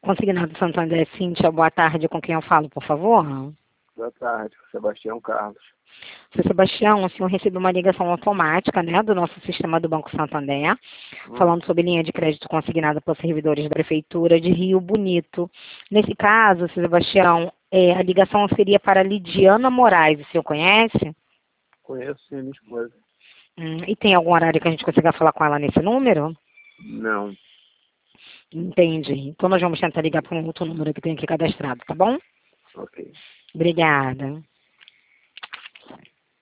Consignado Santander, Cíntia, boa tarde. Com quem eu falo, por favor? Boa tarde, Sebastião Carlos. Seu Sebastião, o senhor recebeu uma ligação automática, né, do nosso sistema do Banco Santander, falando sobre linha de crédito consignada por servidores da Prefeitura de Rio Bonito. Nesse caso, seu Sebastião, a ligação seria para Lidiana Moraes. O senhor conhece? Conheço sim, minha esposa. E tem algum horário que a gente consiga falar com ela nesse número? Não. Entendi. Então nós vamos tentar ligar para um outro número que tem aqui cadastrado, tá bom? Ok. Obrigada.